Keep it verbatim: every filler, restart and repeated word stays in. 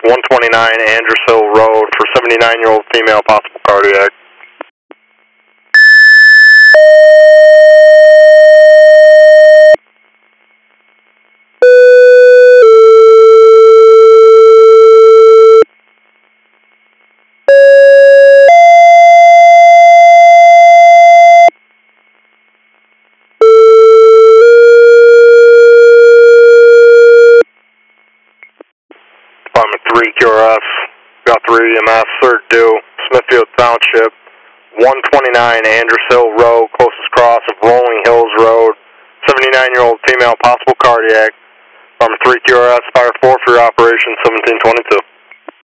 one twenty-nine Andrews Hill Road for seventy-nine-year-old female, possible cardiac. Department three Q R S, got three E M S, third due, Smithfield Township, one twenty-nine Andrews Hill Road, closest cross of Rolling Hills Road, seventy-nine-year-old female, possible cardiac. Department three Q R S, fire four for your operation, seventeen twenty-two.